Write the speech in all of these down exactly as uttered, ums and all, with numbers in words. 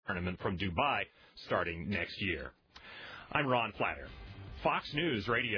tournament from Dubai starting next year. I'm Ron Platter, Fox News Radio.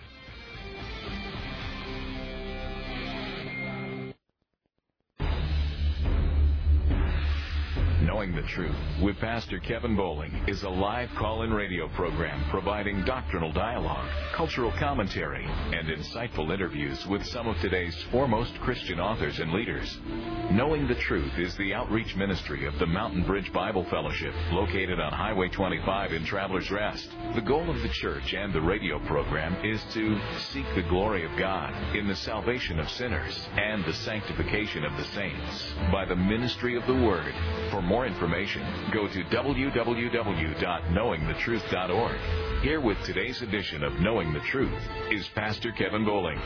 Knowing the Truth with Pastor Kevin Bowling is a live call-in radio program providing doctrinal dialogue, cultural commentary, and insightful interviews with some of today's foremost Christian authors and leaders. Knowing the Truth is the outreach ministry of the Mountain Bridge Bible Fellowship, located on Highway twenty-five in Travelers Rest. The goal of the church and the radio program is to seek the glory of God in the salvation of sinners and the sanctification of the saints by the ministry of the Word. For more information, go to w w w dot knowing the truth dot org. Here with today's edition of Knowing the Truth is Pastor Kevin Bowling.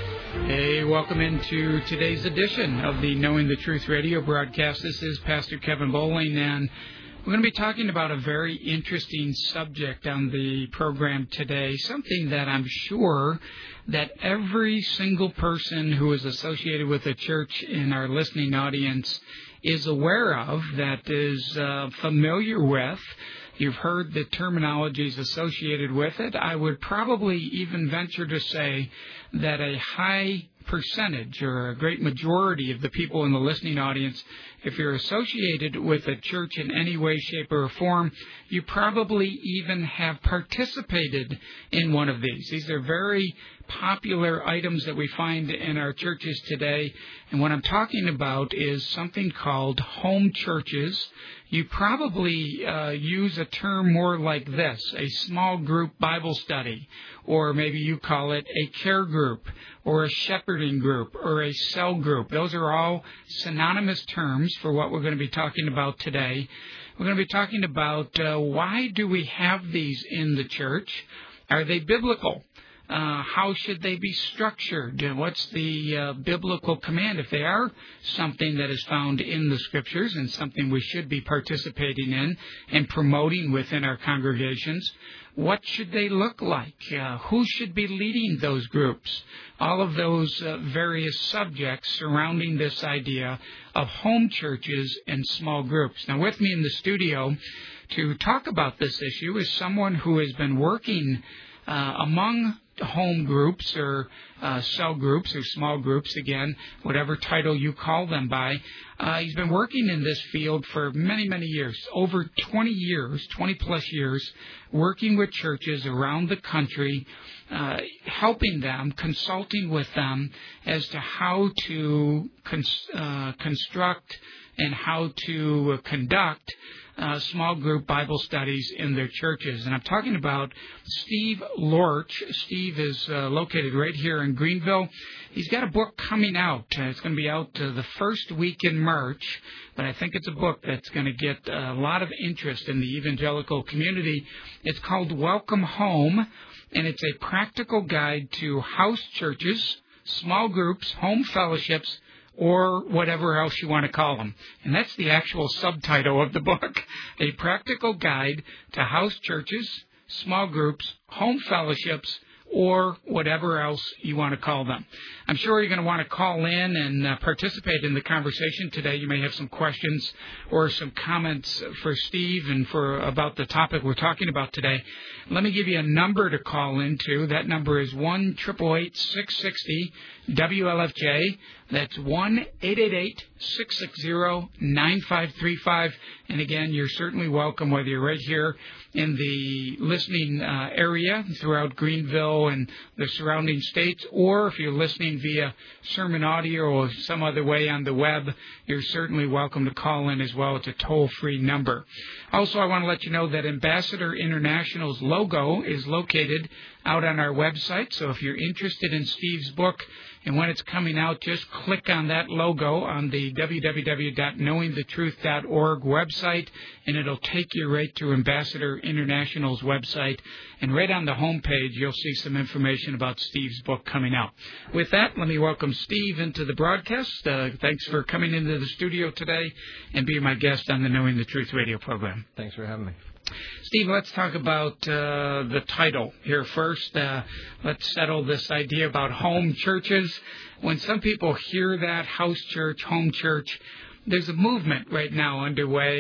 Hey, welcome into today's edition of the Knowing the Truth radio broadcast. This is Pastor Kevin Bowling, and we're going to be talking about a very interesting subject on the program today, something that I'm sure that every single person who is associated with a church in our listening audience is aware of, that is uh, familiar with. You've heard the terminologies associated with it. I would probably even venture to say that a high percentage or a great majority of the people in the listening audience, if you're associated with a church in any way, shape, or form, you probably even have participated in one of these. These are very popular items that we find in our churches today. And what I'm talking about is something called home churches. You probably uh, use a term more like this, a small group Bible study, or maybe you call it a care group, or a shepherding group, or a cell group. Those are all synonymous terms for what we're going to be talking about today. We're going to be talking about uh, why do we have these in the church? Are they biblical? Uh, how should they be structured? What's the uh, biblical command? If they are something that is found in the Scriptures and something we should be participating in and promoting within our congregations, what should they look like? Uh, who should be leading those groups? All of those uh, various subjects surrounding this idea of home churches and small groups. Now, with me in the studio to talk about this issue is someone who has been working uh, among home groups or uh, cell groups or small groups, again, whatever title you call them by. Uh, he's been working in this field for many, many years, over twenty years, twenty plus years, working with churches around the country, uh, helping them, consulting with them as to how to cons- uh, construct and how to conduct Uh, small group Bible studies in their churches. And I'm talking about Steve Lorch. Steve is uh, located right here in Greenville. He's got a book coming out. Uh, it's going to be out uh, the first week in March, but I think it's a book that's going to get a lot of interest in the evangelical community. It's called Welcome Home, and it's a practical guide to house churches, small groups, home fellowships, or whatever else you want to call them. And that's the actual subtitle of the book, A Practical Guide to House Churches, Small Groups, Home Fellowships, or whatever else you want to call them. I'm sure you're going to want to call in and uh, participate in the conversation today. You may have some questions or some comments for Steve and for about the topic we're talking about today. Let me give you a number to call into. That number is one eight eight eight, six six zero, W L F J. That's one eight eight eight, six six zero, nine five three five. And again, you're certainly welcome whether you're right here in the listening uh, area throughout Greenville and the surrounding states, or if you're listening via sermon audio or some other way on the web, you're certainly welcome to call in as well. It's a toll-free number. Also, I want to let you know that Ambassador International's logo is located out on our website. So if you're interested in Steve's book and when it's coming out, just click on that logo on the w w w dot knowing the truth dot org website, and it'll take you right to Ambassador International's website. And right on the home page, you'll see some information about Steve's book coming out. With that, let me welcome Steve into the broadcast. Uh, thanks for coming into the studio today and being my guest on the Knowing the Truth radio program. Thanks for having me. Steve, let's talk about uh, the title here first. Uh, let's settle this idea about home churches. When some people hear that, house church, home church, there's a movement right now underway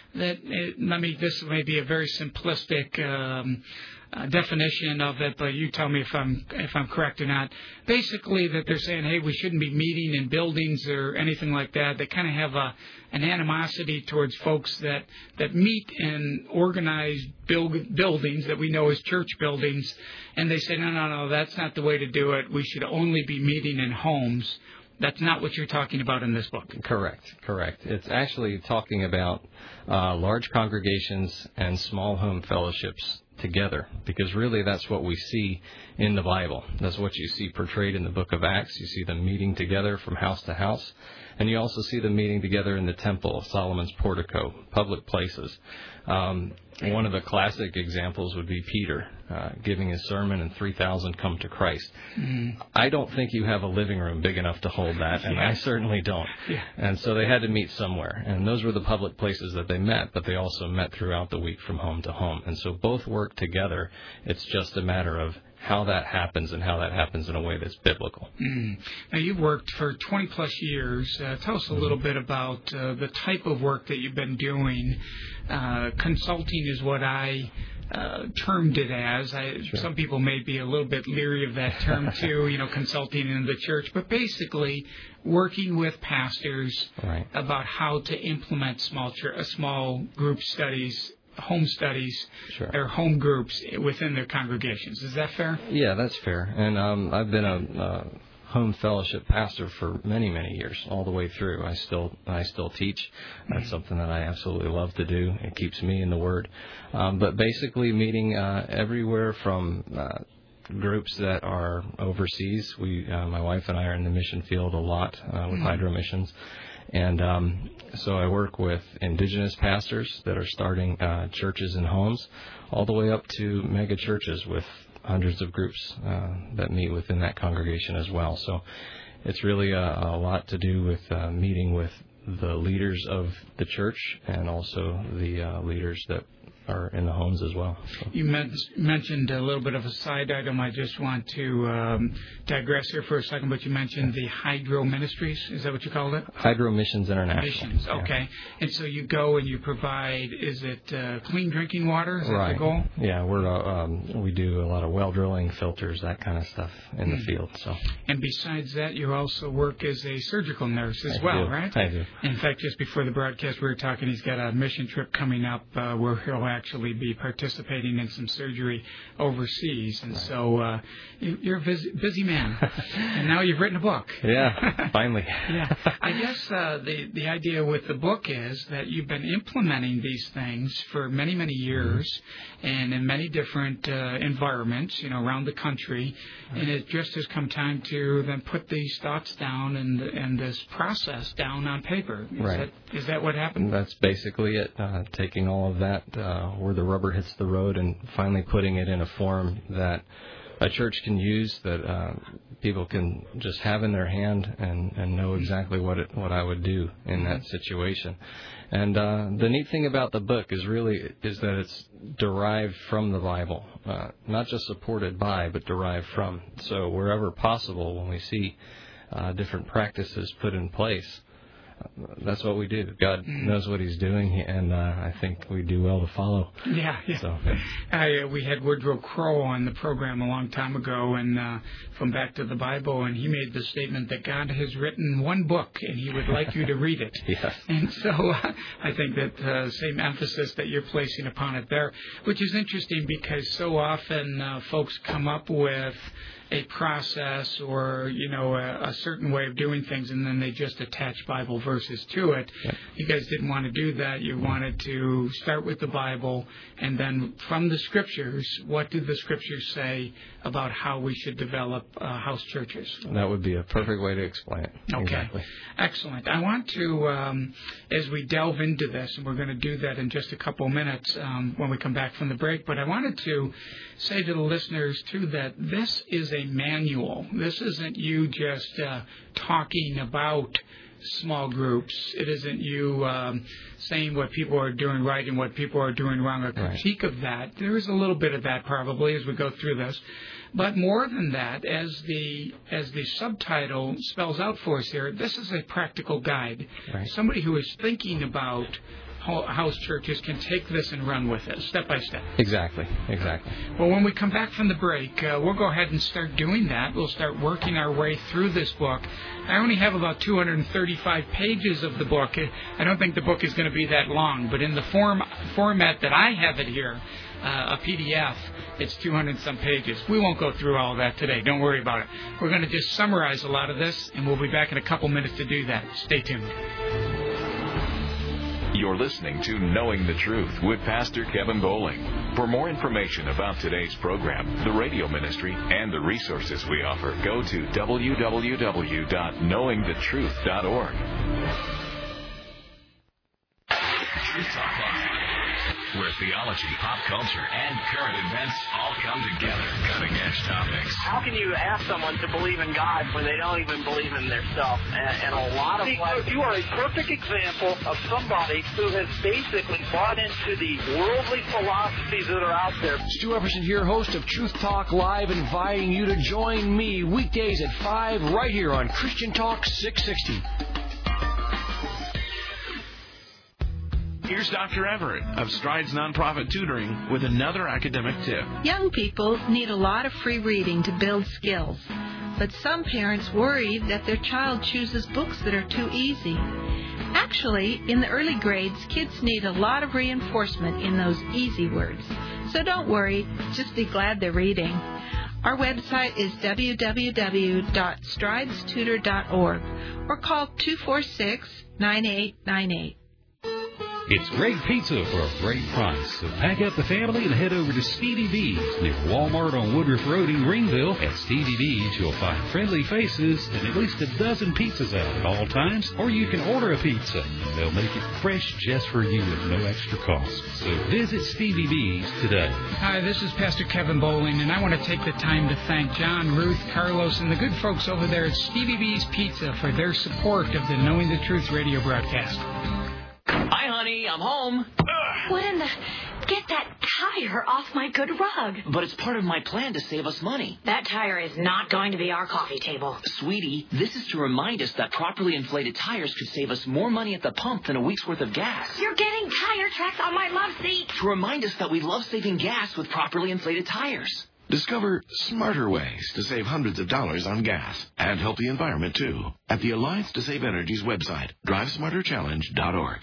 that it, let me. This may be a very simplistic um, uh, definition of it, but you tell me if I'm if I'm correct or not. Basically, that they're saying, hey, we shouldn't be meeting in buildings or anything like that. They kind of have a an animosity towards folks that, that meet in organized build, buildings that we know as church buildings, and they say, no, no, no, that's not the way to do it. We should only be meeting in homes. That's not what you're talking about in this book. Correct, correct. It's actually talking about uh, large congregations and small home fellowships together, because really that's what we see in the Bible. That's what you see portrayed in the book of Acts. You see them meeting together from house to house, and you also see them meeting together in the temple, Solomon's portico, public places. Um, one of the classic examples would be Peter uh, giving his sermon, and three thousand come to Christ. Mm-hmm. I don't think you have a living room big enough to hold that, and yeah. I certainly don't. Yeah. And so they had to meet somewhere, and those were the public places that they met, but they also met throughout the week from home to home. And so both work together. It's just a matter of how that happens and how that happens in a way that's biblical. Mm. Now, you've worked for twenty plus years. Uh, tell us a little bit about uh, the type of work that you've been doing. Uh, consulting is what I uh, termed it as. I, sure. Some people may be a little bit leery of that term too, you know, consulting in the church. But basically, working with pastors right. about how to implement small ch- uh, small group studies, home studies, sure. or home groups within their congregations. Is that fair? Yeah, that's fair. And um, I've been a uh, home fellowship pastor for many, many years, all the way through. I still I still teach. That's mm-hmm. something that I absolutely love to do. It keeps me in the Word. Um, but basically meeting uh, everywhere from uh, groups that are overseas. We, uh, my wife and I are in the mission field a lot uh, with mm-hmm. Hydro Missions. And um, so I work with indigenous pastors that are starting uh, churches and homes, all the way up to mega churches with hundreds of groups uh, that meet within that congregation as well. So it's really a, a lot to do with uh, meeting with the leaders of the church and also the uh, leaders that are in the homes as well. So. You men- mentioned a little bit of a side item. I just want to um, digress here for a second, but you mentioned the Hydro Ministries. Is that what you called it? Hydro Missions International. Missions, okay. Yeah. And so you go and you provide, is it uh, clean drinking water? Is that right. the goal? Yeah, we're uh, um, we do a lot of well drilling, filters, that kind of stuff in mm. the field. So. And besides that, you also work as a surgical nurse as I well, do. right? I do. In fact, just before the broadcast, we were talking, he's got a mission trip coming up uh, where he'll actually be participating in some surgery overseas. And right. so uh, you're a busy, busy man. And now you've written a book. Yeah, finally. yeah. I guess uh, the, the idea with the book is that you've been implementing these things for many, many years mm-hmm. and in many different uh, environments, you know, around the country. Right. And it just has come time to then put these thoughts down and, and this process down on paper. Is, right. that, is that what happened? That's basically it. Uh, taking all of that uh, where the rubber hits the road and finally putting it in a form that a church can use, that uh, people can just have in their hand and, and know exactly what it, what I would do in that situation. And uh, the neat thing about the book is really is that it's derived from the Bible, uh, not just supported by, but derived from. So wherever possible, when we see uh, different practices put in place, that's what we do. God knows what He's doing, and uh, I think we do well to follow. Yeah, yeah. So, I, uh, we had Woodrow Crow on the program a long time ago, and uh, from Back to the Bible, and he made the statement that God has written one book, and He would like you to read it. Yes. And so uh, I think that uh, same emphasis that you're placing upon it there, which is interesting because so often uh, folks come up with a process or, you know, a, a certain way of doing things, and then they just attach Bible verses to it. Yep. You guys didn't want to do that. You wanted to start with the Bible, and then from the Scriptures, what do the Scriptures say about how we should develop uh, house churches? That would be a perfect way to explain it. Okay. Exactly. Excellent. I want to, um, as we delve into this, and we're going to do that in just a couple of minutes um, when we come back from the break, but I wanted to say to the listeners, too, that this is a manual. This isn't you just uh, talking about small groups. It isn't you um, saying what people are doing right and what people are doing wrong, a critique right. of that. There is a little bit of that probably as we go through this. But more than that, as the as the subtitle spells out for us here, this is a practical guide. Right. Somebody who is thinking about house churches can take this and run with it, step by step. Exactly, exactly. Well, when we come back from the break, uh, we'll go ahead and start doing that. We'll start working our way through this book. I only have about two hundred thirty-five pages of the book. I don't think the book is going to be that long, but in the form format that I have it here, uh, a P D F, it's two hundred some pages. We won't go through all of that today. Don't worry about it. We're going to just summarize a lot of this, and we'll be back in a couple minutes to do that. Stay tuned. You're listening to Knowing the Truth with Pastor Kevin Bowling. For more information about today's program, the radio ministry, and the resources we offer, go to w w w dot knowing the truth dot org. Truth Talk Live, where theology, pop culture, and current events all come together. Cutting-edge topics. How can you ask someone to believe in God when they don't even believe in themselves? And, and a lot of because you are a perfect example of somebody who has basically bought into the worldly philosophies that are out there. Stu Epperson here, host of Truth Talk Live, inviting you to join me weekdays at five right here on Christian Talk six sixty. Here's Doctor Everett of Strides Nonprofit Tutoring with another academic tip. Young people need a lot of free reading to build skills, but some parents worry that their child chooses books that are too easy. Actually, in the early grades, kids need a lot of reinforcement in those easy words. So don't worry, just be glad they're reading. Our website is w w w dot strides tutor dot org or call two four six, nine eight nine eight. It's great pizza for a great price. So pack up the family and head over to Stevie B's near Walmart on Woodruff Road in Greenville. At Stevie B's, you'll find friendly faces and at least a dozen pizzas out at all times. Or you can order a pizza. They'll make it fresh just for you with no extra cost. So visit Stevie B's today. Hi, this is Pastor Kevin Bowling, and I want to take the time to thank John, Ruth, Carlos, and the good folks over there at Stevie B's Pizza for their support of the Knowing the Truth radio broadcast. Hi, honey. I'm home. What in the... Get that tire off my good rug. But it's part of my plan to save us money. That tire is not going to be our coffee table. Sweetie, this is to remind us that properly inflated tires could save us more money at the pump than a week's worth of gas. You're getting tire tracks on my love seat. To remind us that we love saving gas with properly inflated tires. Discover smarter ways to save hundreds of dollars on gas and help the environment, too, at the Alliance to Save Energy's website, drive smarter challenge dot org.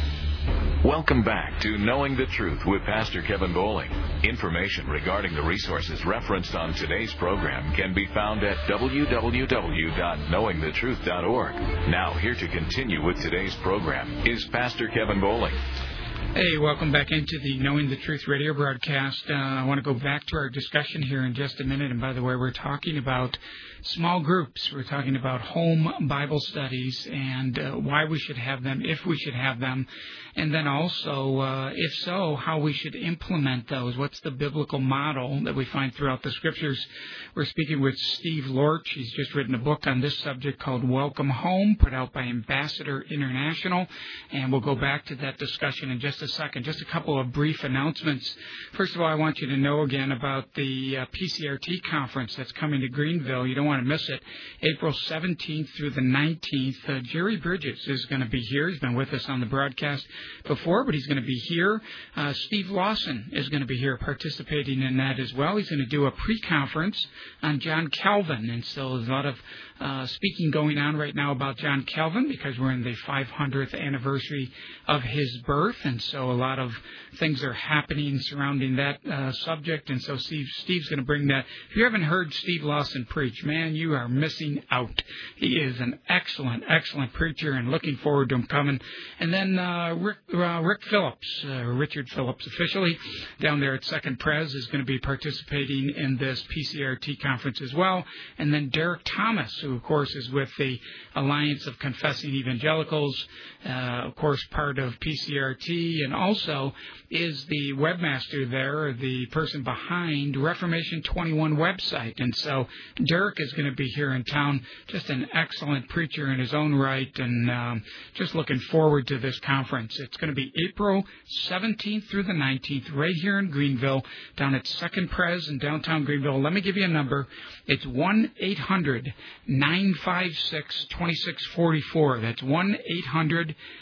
Welcome back to Knowing the Truth with Pastor Kevin Bowling. Information regarding the resources referenced on today's program can be found at w w w dot knowing the truth dot org. Now, here to continue with today's program is Pastor Kevin Bowling. Hey, welcome back into the Knowing the Truth radio broadcast. Uh, I want to go back to our discussion here in just a minute. And by the way, we're talking about small groups. We're talking about home Bible studies and uh, why we should have them, if we should have them. And then also, uh, if so, how we should implement those. What's the biblical model that we find throughout the Scriptures? We're speaking with Steve Lorch. He's just written a book on this subject called Welcome Home, put out by Ambassador International. And we'll go back to that discussion in just a second. Just a couple of brief announcements. First of all, I want you to know again about the uh, P C R T conference that's coming to Greenville. You don't want to miss it. April seventeenth through the nineteenth. Uh, Jerry Bridges is going to be here. He's been with us on the broadcast before, but he's going to be here. Uh, Steve Lawson is going to be here participating in that as well. He's going to do a pre-conference on John Calvin, and so there's a lot of uh, speaking going on right now about John Calvin because we're in the five hundredth anniversary of his birth, and so a lot of things are happening surrounding that uh, subject, and so Steve, Steve's going to bring that. If you haven't heard Steve Lawson preach, man, you are missing out. He is an excellent, excellent preacher, and looking forward to him coming. And then uh, Rick, uh, Rick Phillips, uh, Richard Phillips officially, down there at Second Pres is going to be participating in this P C R T conference as well. And then Derek Thomas, who, of course, is with the Alliance of Confessing Evangelicals, uh, of course, part of P C R T, and also is the webmaster there, the person behind Reformation twenty-one website. And so Derek is going to be here in town, just an excellent preacher in his own right, and um, just looking forward to this conference. It's going to be April seventeenth through the nineteenth right here in Greenville, down at Second Pres in downtown Greenville. Let me give you a number. It's one eight hundred nine five six two six four four. That's one eight hundred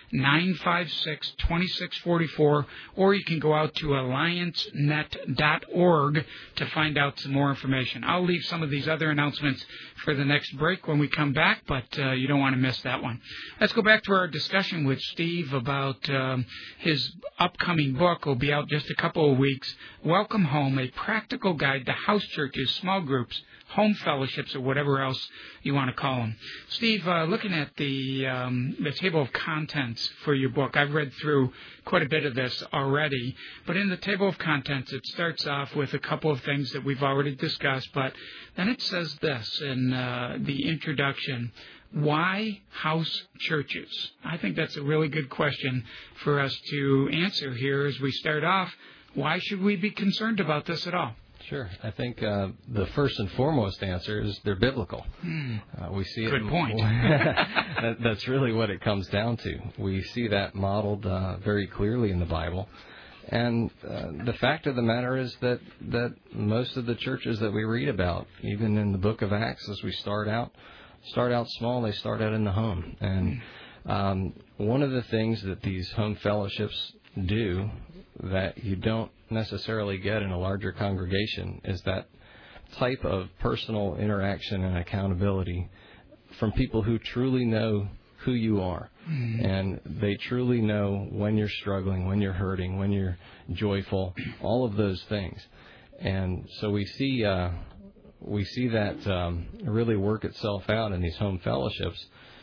nine five six, two six four four, or you can go out to alliance net dot org to find out some more information. I'll leave some of these other announcements for the next break when we come back, but uh, you don't want to miss that one. Let's go back to our discussion with Steve about um, his upcoming book. Will be out just a couple of weeks. Welcome Home, a practical guide to house churches, small groups, home fellowships, or whatever else you want to call them. Steve, uh, looking at the um, the table of contents for your book, I've read through quite a bit of this already, but in the table of contents, it starts off with a couple of things that we've already discussed, but then it says this in uh, the introduction: why house churches? I think that's a really good question for us to answer here as we start off. Why should we be concerned about this at all? Sure. I think uh, the first and foremost answer is they're biblical. Hmm. Uh, we see Good it, point. that, that's really what it comes down to. We see that modeled uh, very clearly in the Bible. And uh, the fact of the matter is that, that most of the churches that we read about, even in the book of Acts, as we start out, start out small. They start out in the home. And um, one of the things that these home fellowships do that you don't necessarily get in a larger congregation is that type of personal interaction and accountability from people who truly know who you are. Mm-hmm. And they truly know when you're struggling, when you're hurting, when you're joyful, all of those things. And so we see uh, we see that um, really work itself out in these home fellowships.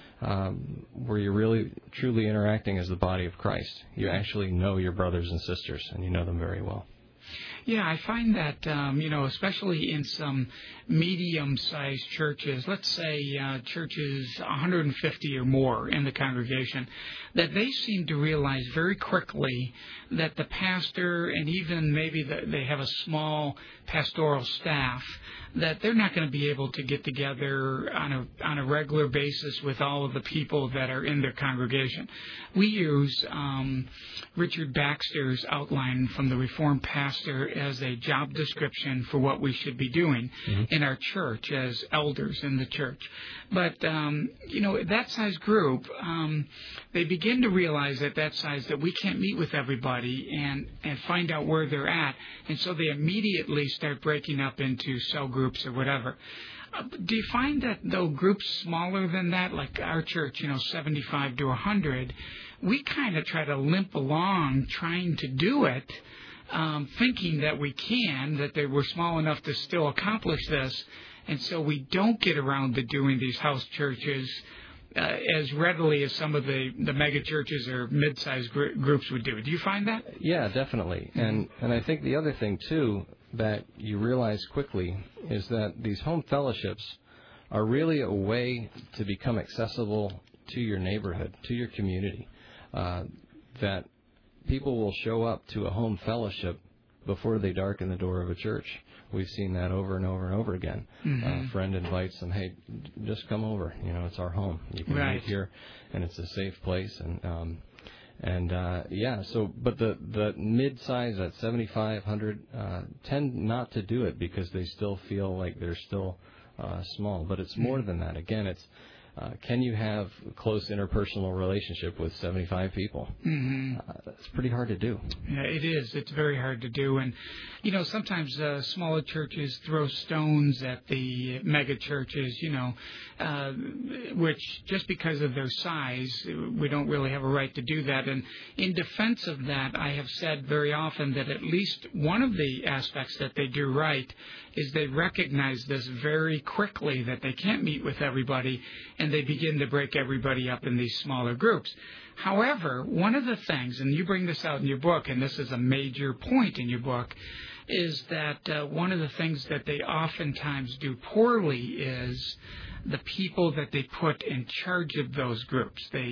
Um, where you're really, truly interacting as the body of Christ. You actually know your brothers and sisters, and you know them very well. Yeah, I find that, um, you know, especially in some medium-sized churches, let's say uh, churches one hundred fifty or more in the congregation, that they seem to realize very quickly that the pastor and even maybe the, they have a small pastoral staff, that they're not going to be able to get together on a on a regular basis with all of the people that are in their congregation. We use um, Richard Baxter's outline from the Reformed Pastor as a job description for what we should be doing mm-hmm. in our church as elders in the church. But, um, you know, that size group, um, they begin to realize at that size that we can't meet with everybody and, and find out where they're at. And so they immediately start breaking up into cell groups or whatever. Uh, do you find that, though, groups smaller than that, like our church, you know, seventy-five to one hundred, we kind of try to limp along trying to do it, um, thinking that we can, that they were small enough to still accomplish this, and so we don't get around to doing these house churches uh, as readily as some of the, the mega churches or mid-sized gr- groups would do. Do you find that? Yeah, definitely. Mm-hmm. And and I think the other thing, too, that you realize quickly is that these home fellowships are really a way to become accessible to your neighborhood, to your community, uh, that people will show up to a home fellowship before they darken the door of a church. We've seen that over and over and over again. Mm-hmm. Uh, a friend invites them, hey, just come over. You know, it's our home. You can right. meet here, and it's a safe place. And um, and uh, yeah, so but the the mid size at seventy-five hundred uh, tend not to do it because they still feel like they're still uh, small. But it's more than that. Again, it's Uh, can you have a close interpersonal relationship with seventy-five people? Mm-hmm. Uh, that's pretty hard to do. Yeah, it is. It's very hard to do. And, you know, sometimes uh, smaller churches throw stones at the mega churches, you know, uh, which just because of their size, we don't really have a right to do that. And in defense of that, I have said very often that at least one of the aspects that they do right is they recognize this very quickly, that they can't meet with everybody, and they begin to break everybody up in these smaller groups. However, one of the things, and you bring this out in your book, and this is a major point in your book, is that uh, one of the things that they oftentimes do poorly is the people that they put in charge of those groups. They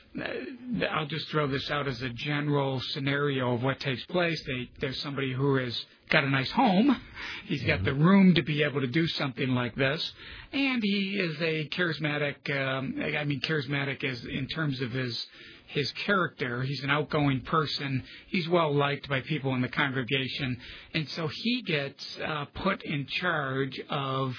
Uh, I'll just throw this out as a general scenario of what takes place. They, there's somebody who has got a nice home. He's got the room to be able to do something like this. And he is a charismatic, um, I mean charismatic as in terms of his his character. He's an outgoing person. He's well liked by people in the congregation. And so he gets uh, put in charge of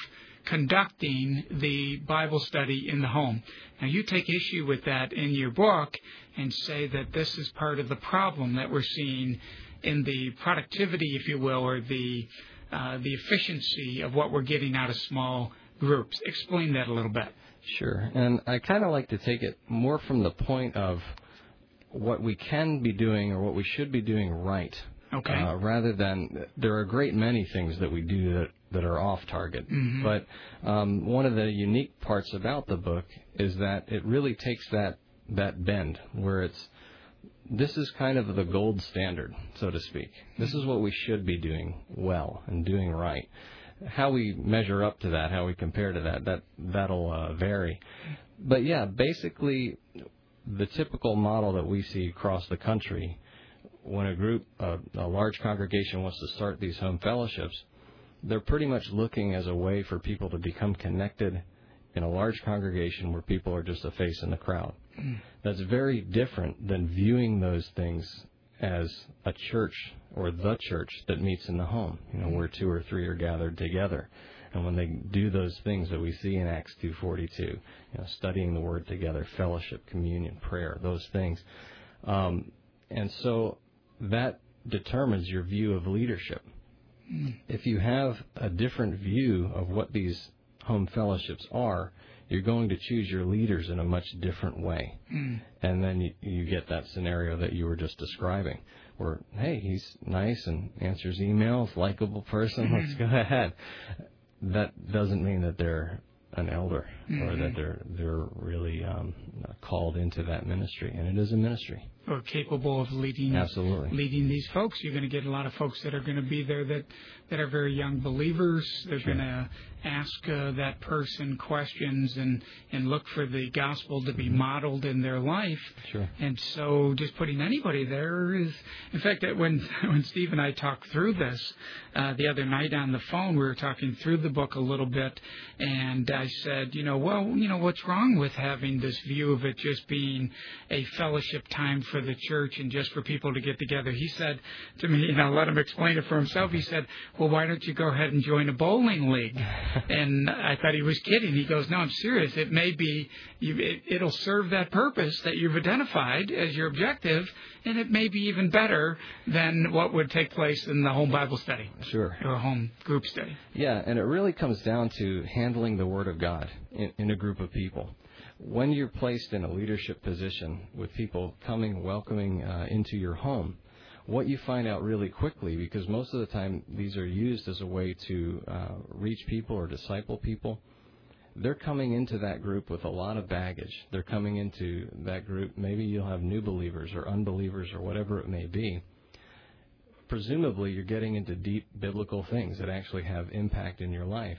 conducting the Bible study in the home. Now, you take issue with that in your book and say that this is part of the problem that we're seeing in the productivity, if you will, or the uh, the efficiency of what we're getting out of small groups. Explain that a little bit. Sure. And I kind of like to take it more from the point of what we can be doing or what we should be doing right. Okay. Uh, rather than, there are a great many things that we do that, that are off target. Mm-hmm. But um, one of the unique parts about the book is that it really takes that, that bend where it's, this is kind of the gold standard, so to speak. This is what we should be doing well and doing right. How we measure up to that, how we compare to that, that, that'll uh, vary. But yeah, basically, the typical model that we see across the country, when a group, uh, a large congregation wants to start these home fellowships, they're pretty much looking as a way for people to become connected in a large congregation where people are just a face in the crowd. Mm. That's very different than viewing those things as a church or the church that meets in the home, you know, where two or three are gathered together. And when they do those things that we see in Acts two forty-two, you know, studying the Word together, fellowship, communion, prayer, those things. Um, and so that determines your view of leadership. Mm. If you have a different view of what these home fellowships are, you're going to choose your leaders in a much different way. Mm. And then you, you get that scenario that you were just describing, where, hey, he's nice and answers emails, likable person, let's go ahead. That doesn't mean that they're an elder mm-hmm. or that they're they're really um, called into that ministry. And it is a ministry. Or capable of leading Absolutely. leading these folks. You're going to get a lot of folks that are going to be there that, that are very young believers. They're sure. going to ask uh, that person questions and, and look for the gospel to be modeled in their life. Sure. And so just putting anybody there is... In fact, when, when Steve and I talked through this uh, the other night on the phone, we were talking through the book a little bit, and I said, you know, well, you know, what's wrong with having this view of it just being a fellowship time for the church and just for people to get together? He said to me, and I'll let him explain it for himself, he said, well, why don't you go ahead and join a bowling league? And I thought he was kidding. He goes, no, I'm serious. It may be, you, it, it'll serve that purpose that you've identified as your objective, and it may be even better than what would take place in the home Bible study. Sure. Or a home group study. Yeah, and it really comes down to handling the Word of God in, in a group of people. When you're placed in a leadership position with people coming, welcoming uh, into your home, what you find out really quickly, because most of the time these are used as a way to uh, reach people or disciple people, they're coming into that group with a lot of baggage. They're coming into that group, maybe you'll have new believers or unbelievers or whatever it may be. Presumably you're getting into deep biblical things that actually have impact in your life.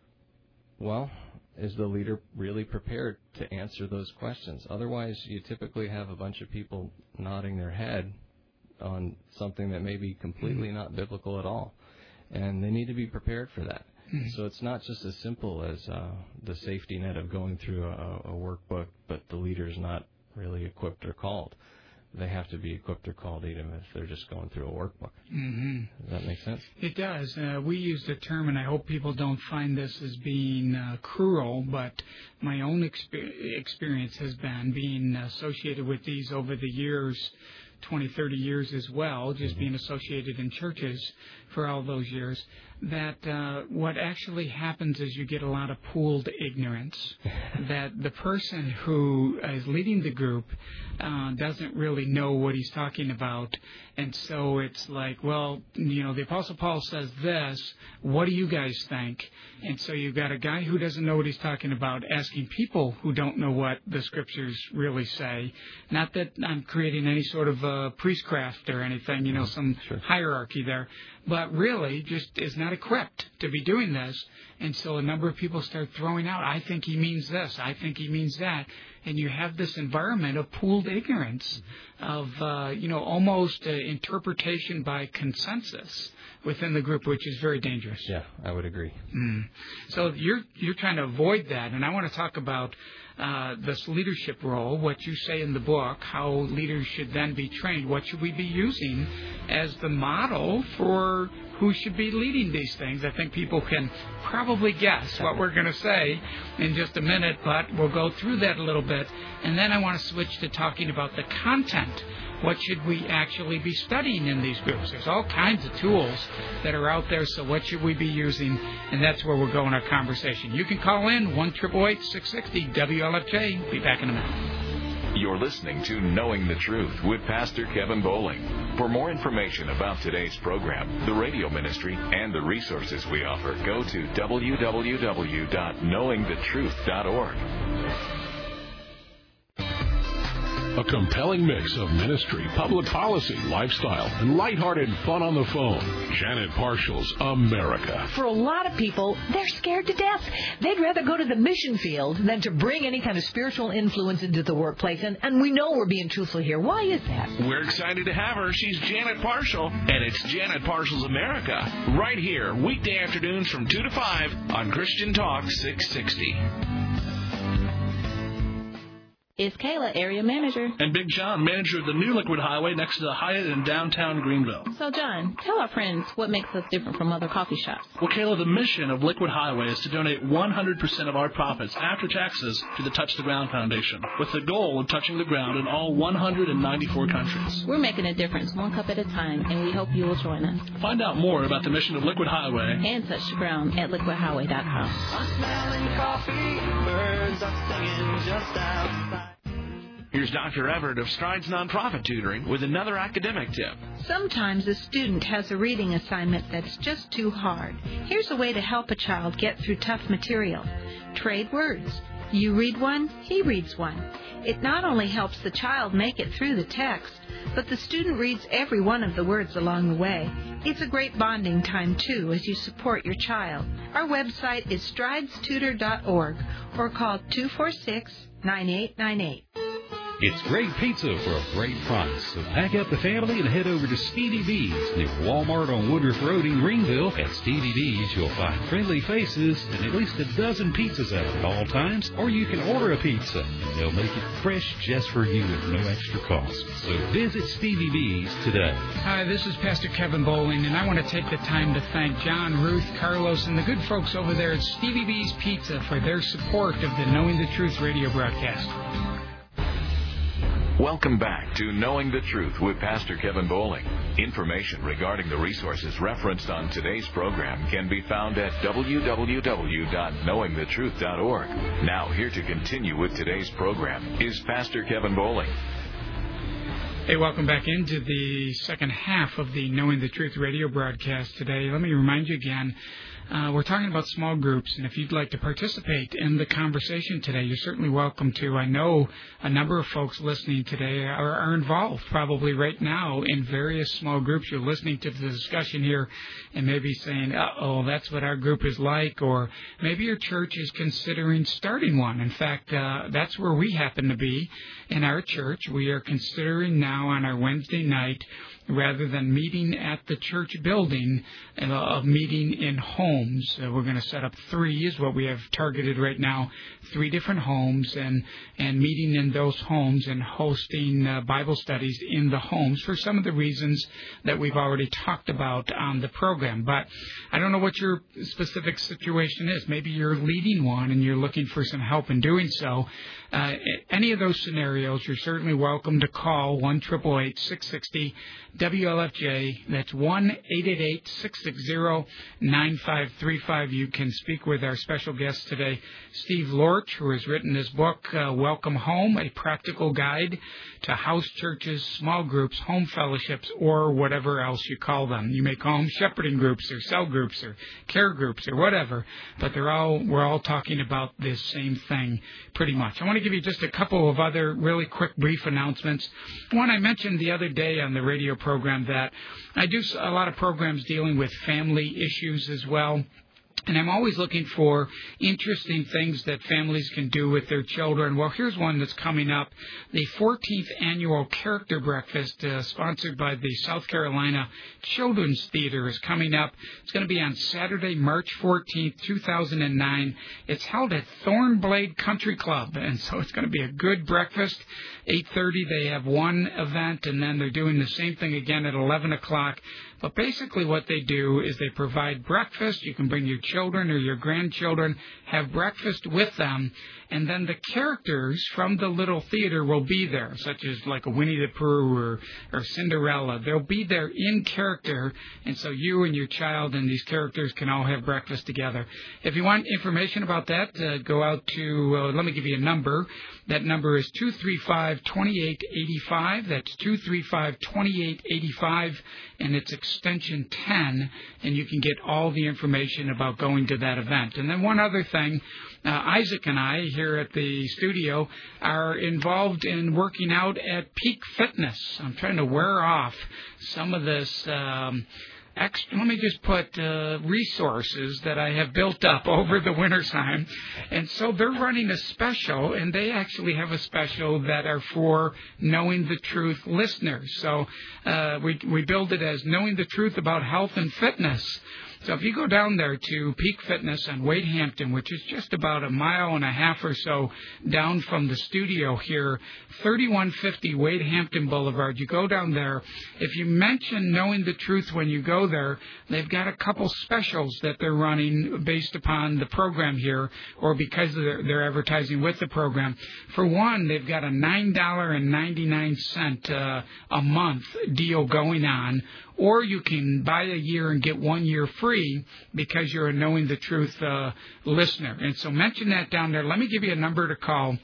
Well, is the leader really prepared to answer those questions? Otherwise, you typically have a bunch of people nodding their head on something that may be completely mm-hmm. not biblical at all. And they need to be prepared for that. Mm-hmm. So it's not just as simple as uh, the safety net of going through a, a workbook, but the leader's not really equipped or called. They have to be equipped or called even if they're just going through a workbook. Mm-hmm. Does that make sense? It does. Uh, we use the term, and I hope people don't find this as being uh, cruel, but my own exper- experience has been being associated with these over the years, twenty, thirty years as well, just mm-hmm. being associated in churches for all those years, that uh, what actually happens is you get a lot of pooled ignorance, that the person who is leading the group uh, doesn't really know what he's talking about, and so it's like, well, you know, the Apostle Paul says this, what do you guys think? And so you've got a guy who doesn't know what he's talking about asking people who don't know what the Scriptures really say. Not that I'm creating any sort of uh, priestcraft or anything, you know, some sure. hierarchy there, but really just is not equipped to be doing this. And so a number of people start throwing out, I think he means this, I think he means that. and you have this environment of pooled ignorance, of uh, you know almost uh, interpretation by consensus within the group, which is very dangerous. Yeah, I would agree. Mm. So you're you're trying to avoid that, and I want to talk about uh, this leadership role, what you say in the book, how leaders should then be trained. What should we be using as the model for who should be leading these things? I think people can probably guess what we're going to say in just a minute, but we'll go through that a little bit. And then I want to switch to talking about the content. What should we actually be studying in these groups? There's all kinds of tools that are out there, so what should we be using? And that's where we're going our conversation. You can call in one eight eight eight, six six zero, W L F J. Be back in a minute. You're listening to Knowing the Truth with Pastor Kevin Bowling. For more information about today's program, the radio ministry, and the resources we offer, go to w w w dot knowing the truth dot org. A compelling mix of ministry, public policy, lifestyle, and lighthearted fun on the phone. Janet Parshall's America. For a lot of people, they're scared to death. They'd rather go to the mission field than to bring any kind of spiritual influence into the workplace. And, and we know we're being truthful here. Why is that? We're excited to have her. She's Janet Parshall, and it's Janet Parshall's America. Right here, weekday afternoons from two to five on Christian Talk six sixty. It's Kayla, area manager. And Big John, manager of the new Liquid Highway next to the Hyatt in downtown Greenville. So, John, tell our friends what makes us different from other coffee shops. Well, Kayla, the mission of Liquid Highway is to donate one hundred percent of our profits after taxes to the Touch the Ground Foundation, with the goal of touching the ground in all one hundred ninety-four countries. We're making a difference one cup at a time, and we hope you will join us. Find out more about the mission of Liquid Highway and Touch the Ground at liquid highway dot com. I'm smelling coffee, birds are singing just outside. Here's Doctor Everett of Strides Nonprofit Tutoring with another academic tip. Sometimes a student has a reading assignment that's just too hard. Here's a way to help a child get through tough material. Trade words. You read one, he reads one. It not only helps the child make it through the text, but the student reads every one of the words along the way. It's a great bonding time, too, as you support your child. Our website is strides tutor dot org or call two four six, nine eight nine eight. It's great pizza for a great price. So pack up the family and head over to Stevie B's near Walmart on Woodruff Road in Greenville. At Stevie B's, you'll find friendly faces and at least a dozen pizzas out at all times. Or you can order a pizza, and they'll make it fresh just for you at no extra cost. So visit Stevie B's today. Hi, this is Pastor Kevin Bowling, and I want to take the time to thank John, Ruth, Carlos, and the good folks over there at Stevie B's Pizza for their support of the Knowing the Truth radio broadcast. Welcome back to Knowing the Truth with Pastor Kevin Bowling. Information regarding the resources referenced on today's program can be found at w w w dot knowing the truth dot org. Now, here to continue with today's program is Pastor Kevin Bowling. Hey, welcome back into the second half of the Knowing the Truth radio broadcast today. Let me remind you again, Uh, we're talking about small groups, and if you'd like to participate in the conversation today, you're certainly welcome to. I know a number of folks listening today are, are involved probably right now in various small groups. You're listening to the discussion here and maybe saying, uh-oh, that's what our group is like, or maybe your church is considering starting one. In fact, uh, that's where we happen to be in our church. We are considering now on our Wednesday night, rather than meeting at the church building, uh, of meeting in homes. Uh, we're going to set up three is what we have targeted right now, three different homes, and, and meeting in those homes and hosting uh, Bible studies in the homes for some of the reasons that we've already talked about on the program. But I don't know what your specific situation is. Maybe you're leading one and you're looking for some help in doing so. Uh, any of those scenarios, you're certainly welcome to call one eight eight eight, six six zero, W L F J. That's one eight eight eight, six six zero, nine five three five. You can speak with our special guest today, Steve Lorch, who has written this book, uh, Welcome Home, a practical guide to house churches, small groups, home fellowships, or whatever else you call them. You may call them shepherding groups or cell groups or care groups or whatever, but they're all we're all talking about this same thing pretty much. I want to give you just a couple of other really quick, brief announcements. One, I mentioned the other day on the radio program that I do a lot of programs dealing with family issues as well. And I'm always looking for interesting things that families can do with their children. Well, here's one that's coming up. The fourteenth Annual Character Breakfast, uh, sponsored by the South Carolina Children's Theater, is coming up. It's going to be on Saturday, March fourteenth, two thousand nine. It's held at Thornblade Country Club, and so it's going to be a good breakfast. eight thirty, they have one event, and then they're doing the same thing again at eleven o'clock. But basically what they do is they provide breakfast. You can bring your children or your grandchildren, have breakfast with them, and then the characters from the little theater will be there, such as like a Winnie the Pooh or, or Cinderella. They'll be there in character, and so you and your child and these characters can all have breakfast together. If you want information about that, uh, go out to, uh, let me give you a number. That number is two three five, two eight eight five. That's two three five, two eight eight five, and it's extension ten, and you can get all the information about going to that event. And then one other thing, uh, Isaac and I here at the studio are involved in working out at Peak Fitness. I'm trying to wear off some of this um Extra, let me just put uh, resources that I have built up over the winter time. And so they're running a special, and they actually have a special that are for Knowing the Truth listeners. So uh, we, we build it as Knowing the Truth about Health and Fitness. So if you go down there to Peak Fitness on Wade Hampton, which is just about a mile and a half or so down from the studio here, thirty-one fifty Wade Hampton Boulevard, you go down there. If you mention Knowing the Truth when you go there, they've got a couple specials that they're running based upon the program here, or because they're, they're advertising with the program. For one, they've got a nine dollars and ninety-nine cents uh, a month deal going on, or you can buy a year and get one year free because you're a Knowing the Truth uh, listener. And so mention that down there. Let me give you a number to call.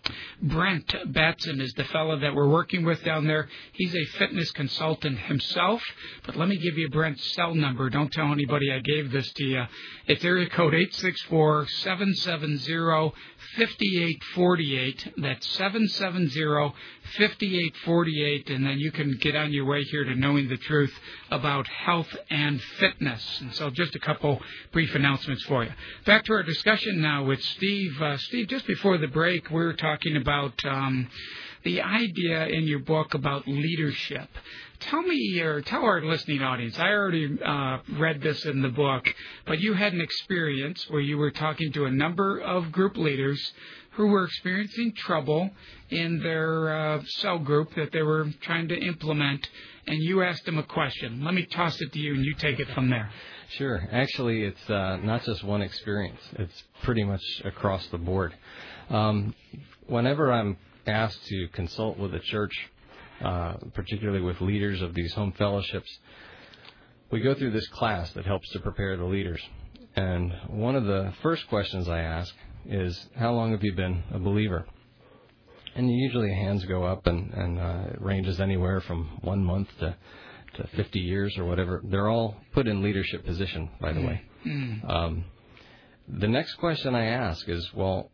Brent Batson is the fellow that we're working with down there. He's a fitness consultant himself. But let me give you Brent's cell number. Don't tell anybody I gave this to you. It's area code eight six four, seven seven zero, five eight four eight. That's seven seven zero, five eight four eight. And then you can get on your way here to Knowing the Truth about health and fitness. And so just a couple brief announcements for you. Back to our discussion now with Steve. Uh, Steve, just before the break, we were talking about um, the idea in your book about leadership. Tell me, or tell our listening audience, I already uh, read this in the book, but you had an experience where you were talking to a number of group leaders who were experiencing trouble in their uh, cell group that they were trying to implement, and you asked them a question. Let me toss it to you, and you take it from there. Sure. Actually, it's uh, not just one experience. It's pretty much across the board. Um, whenever I'm asked to consult with a church, uh, particularly with leaders of these home fellowships, we go through this class that helps to prepare the leaders. And one of the first questions I ask is, how long have you been a believer? And usually hands go up, and, and uh, it ranges anywhere from one month to, to fifty years or whatever. They're all put in leadership position, by the way. Mm. Um, the next question I ask is, well,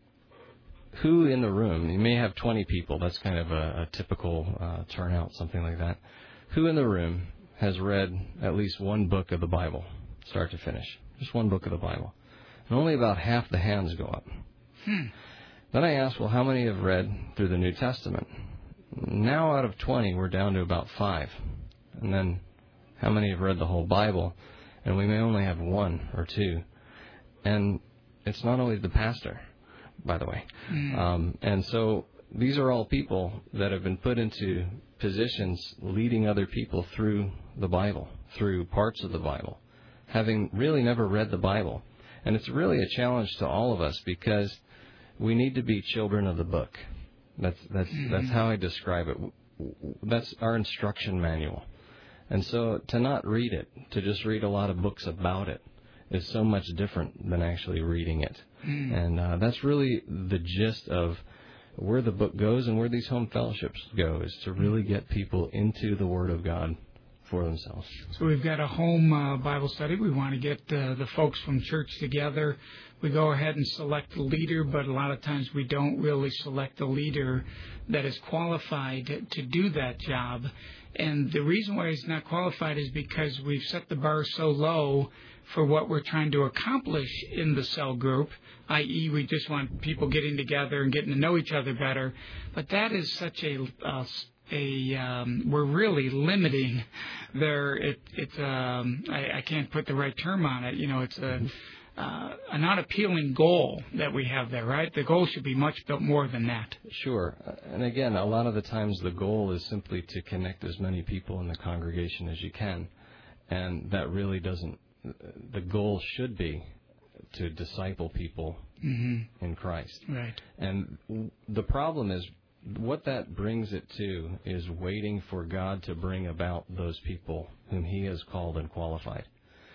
who in the room, you may have twenty people, that's kind of a, a typical uh, turnout, something like that. Who in the room has read at least one book of the Bible, start to finish? Just one book of the Bible. And only about half the hands go up. Hmm. Then I ask, well, how many have read through the New Testament? Now out of twenty, we're down to about five. And then how many have read the whole Bible? And we may only have one or two. And it's not always the pastor, by the way. Mm. Um, and so these are all people that have been put into positions leading other people through the Bible, through parts of the Bible, having really never read the Bible. And it's really a challenge to all of us because we need to be children of the book. That's that's Mm. that's how I describe it. That's our instruction manual. And so to not read it, to just read a lot of books about it, is so much different than actually reading it. Mm. And uh, that's really the gist of where the book goes and where these home fellowships go, is to really get people into the Word of God for themselves. So we've got a home uh, Bible study. We want to get uh, the folks from church together. We go ahead and select a leader, but a lot of times we don't really select a leader that is qualified to do that job. And the reason why he's not qualified is because we've set the bar so low for what we're trying to accomplish in the cell group, that is we just want people getting together and getting to know each other better. But that is such a, uh, a um, we're really limiting their, it, it's, um, I, I can't put the right term on it, you know, it's a, uh, a not appealing goal that we have there, right? The goal should be much more than that. Sure. And again, a lot of the times the goal is simply to connect as many people in the congregation as you can. And that really doesn't, the goal should be to disciple people mm-hmm. in Christ. Right. And the problem is, what that brings it to is waiting for God to bring about those people whom He has called and qualified,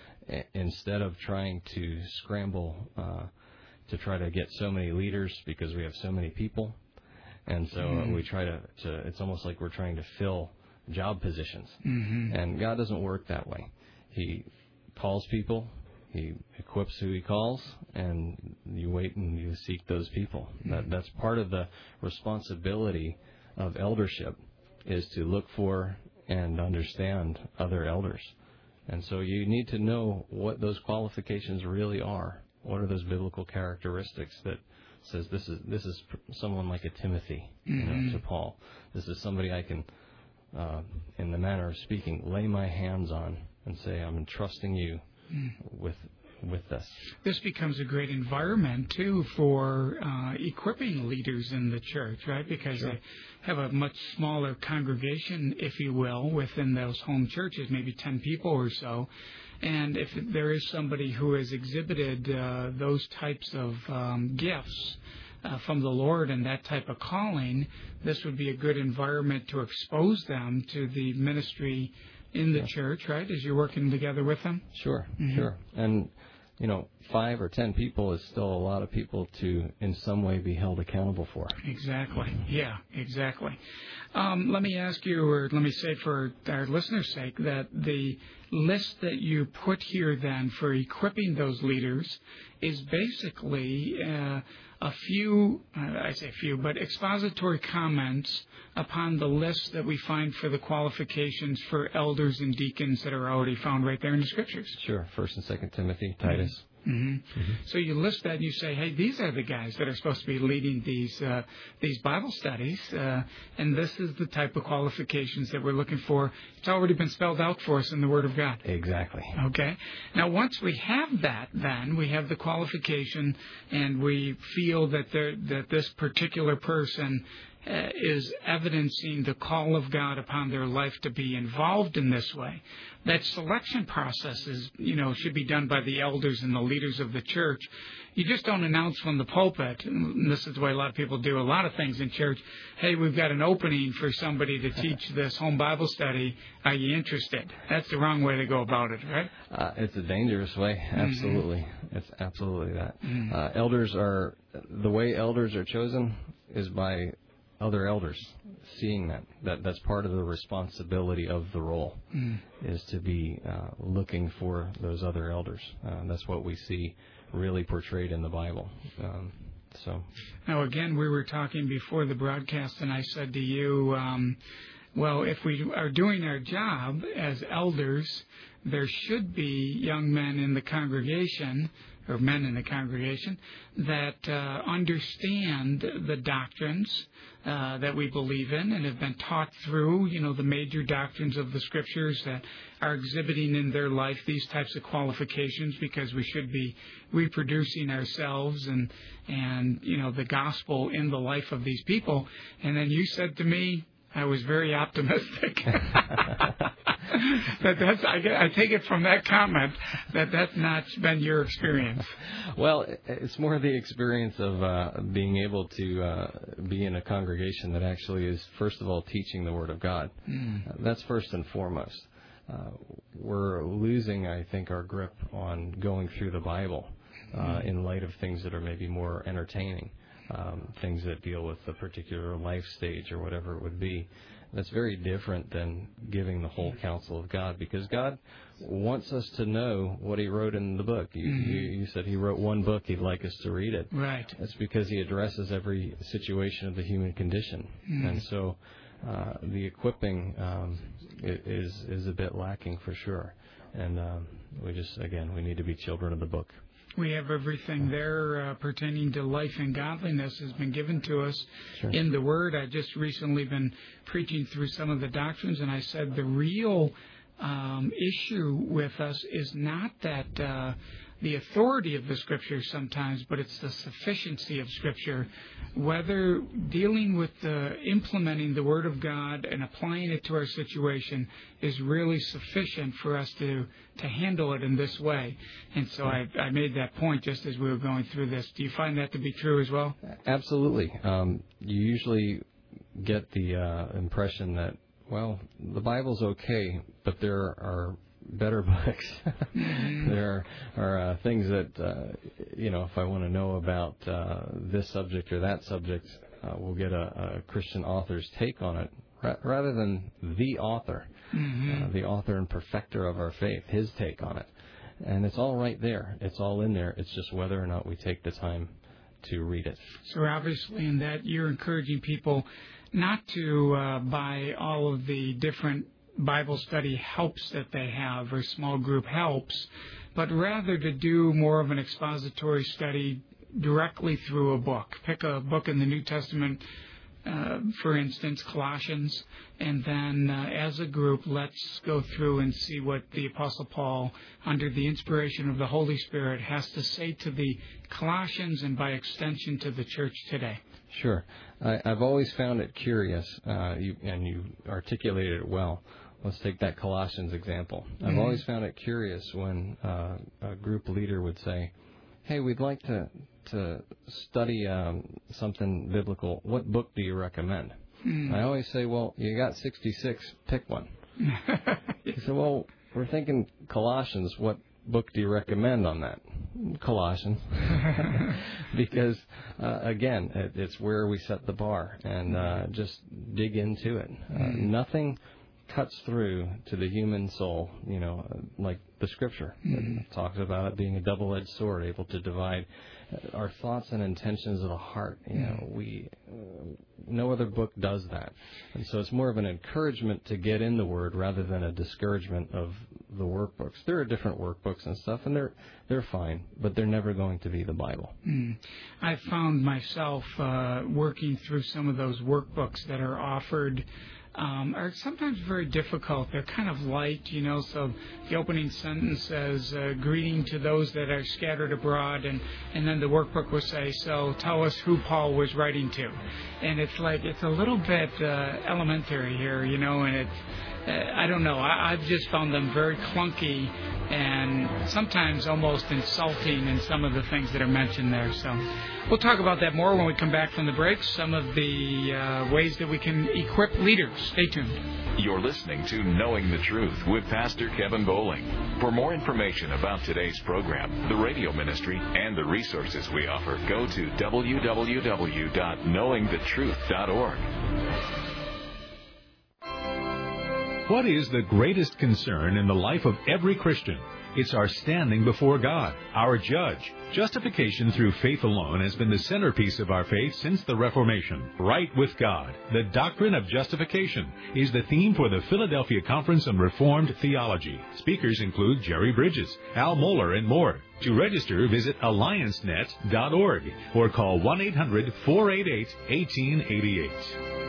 instead of trying to scramble uh, to try to get so many leaders because we have so many people. And so mm-hmm. we try to, to, it's almost like we're trying to fill job positions. Mm-hmm. And God doesn't work that way. He calls people, He equips who He calls, and you wait and you seek those people. Mm-hmm. That That's part of the responsibility of eldership, is to look for and understand other elders. And so you need to know what those qualifications really are. What are those biblical characteristics that says this is this is someone like a Timothy, mm-hmm. you know, to Paul. This is somebody I can, uh, in the manner of speaking, lay my hands on and say, I'm entrusting you mm. with with this. This becomes a great environment, too, for uh, equipping leaders in the church, right? Because sure. they have a much smaller congregation, if you will, within those home churches, maybe ten people or so. And if there is somebody who has exhibited uh, those types of um, gifts uh, from the Lord and that type of calling, this would be a good environment to expose them to the ministry in the yeah. church, right, as you're working together with them? Sure, mm-hmm. sure. And, you know, five or ten people is still a lot of people to, in some way, be held accountable for. Exactly. Yeah, exactly. Um, let me ask you, or let me say for our listeners' sake, that the list that you put here then for equipping those leaders is basically uh, a few, uh, I say few, but expository comments upon the list that we find for the qualifications for elders and deacons that are already found right there in the Scriptures. Sure. First and Second Timothy, Titus. Mm-hmm. Mm-hmm. Mm-hmm. So you list that and you say, hey, these are the guys that are supposed to be leading these uh, these Bible studies, uh, and this is the type of qualifications that we're looking for. It's already been spelled out for us in the Word of God. Exactly. Okay. Now, once we have that, then we have the qualification, and we feel that there, that this particular person Uh, is evidencing the call of God upon their life to be involved in this way. That selection process is, you know, should be done by the elders and the leaders of the church. You just don't announce from the pulpit, and this is the way a lot of people do a lot of things in church, hey, we've got an opening for somebody to teach this home Bible study. Are you interested? That's the wrong way to go about it, right? Uh, it's a dangerous way, absolutely. Mm-hmm. It's absolutely that. Mm-hmm. Uh, elders are, the way elders are chosen is by other elders seeing that. that that's part of the responsibility of the role, mm. is to be uh, looking for those other elders. Uh, that's what we see really portrayed in the Bible. Um, so now again, we were talking before the broadcast, and I said to you, um, well, if we are doing our job as elders, there should be young men in the congregation, or men in the congregation, that uh, understand the doctrines uh, that we believe in and have been taught through, you know, the major doctrines of the Scriptures, that are exhibiting in their life these types of qualifications, because we should be reproducing ourselves and, and you know, the gospel in the life of these people. And then you said to me, I was very optimistic. that that's, I, I take it from that comment that that's not been your experience. Well, it's more the experience of uh, being able to uh, be in a congregation that actually is, first of all, teaching the Word of God. Mm. Uh, that's first and foremost. Uh, we're losing, I think, our grip on going through the Bible uh, mm. in light of things that are maybe more entertaining. Um, things that deal with a particular life stage or whatever it would be. That's very different than giving the whole counsel of God, because God wants us to know what He wrote in the book. You, mm-hmm. you, you said He wrote one book, He'd like us to read it. Right. That's because He addresses every situation of the human condition. Mm-hmm. And so uh, the equipping um, is is a bit lacking for sure. And um, we just, again, we need to be children of the book. We have everything there uh, pertaining to life and godliness has been given to us Sure. in the Word. I just recently been preaching through some of the doctrines, and I said the real um, issue with us is not that uh, the authority of the Scripture sometimes, but it's the sufficiency of Scripture. Whether dealing with the, implementing the Word of God and applying it to our situation is really sufficient for us to, to handle it in this way. And so I, I made that point just as we were going through this. Do you find that to be true as well? Absolutely. Um, you usually get the uh, impression that, well, the Bible's okay, but there are better books. Mm-hmm. There are, are uh, things that, uh, you know, if I want to know about uh, this subject or that subject, uh, we'll get a, a Christian author's take on it, ra- rather than the author, Mm-hmm. uh, the author and perfecter of our faith, his take on it. And it's all right there. It's all in there. It's just whether or not we take the time to read it. So obviously in that you're encouraging people not to uh, buy all of the different Bible study helps that they have or small group helps, but rather to do more of an expository study directly through a book. Pick a book in the New Testament, uh, for instance, Colossians, and then uh, as a group, let's go through and see what the Apostle Paul, under the inspiration of the Holy Spirit, has to say to the Colossians and by extension to the church today. Sure. I, I've always found it curious, uh, you, and you articulated it well. Let's take that Colossians example. I've Mm-hmm. always found it curious when uh, a group leader would say, hey, we'd like to to study um, something biblical. What book do you recommend? Mm. I always say, well, you got sixty-six, pick one. He said, well, we're thinking Colossians. What book do you recommend on that? Colossians. Because, uh, again, it, it's where we set the bar and uh, just dig into it. Uh, Mm. Nothing cuts through to the human soul, you know, like the Scripture. Mm. It talks about it being a double-edged sword, able to divide our thoughts and intentions of the heart. You know, we uh, no other book does that, and so it's more of an encouragement to get in the Word rather than a discouragement of the workbooks. There are different workbooks and stuff, and they're they're fine, but they're never going to be the Bible. Mm. I found myself uh, working through some of those workbooks that are offered. Um, are sometimes very difficult. They're kind of light, you know, so the opening sentence says, uh, greeting to those that are scattered abroad, and, and then the workbook will say, so tell us who Paul was writing to. And it's like, it's a little bit uh, elementary here, you know, and it's, uh, I don't know, I, I've just found them very clunky and sometimes almost insulting in some of the things that are mentioned there. So we'll talk about that more when we come back from the break, some of the uh, ways that we can equip leaders. Stay tuned. You're listening to Knowing the Truth with Pastor Kevin Bowling. For more information about today's program, the radio ministry, and the resources we offer, go to w w w dot knowing the truth dot org. What is the greatest concern in the life of every Christian? It's our standing before God, our judge. Justification through faith alone has been the centerpiece of our faith since the Reformation. Right with God, the doctrine of justification, is the theme for the Philadelphia Conference on Reformed Theology. Speakers include Jerry Bridges, Al Mohler, and more. To register, visit alliance net dot org or call one eight hundred, four eight eight, one eight eight eight.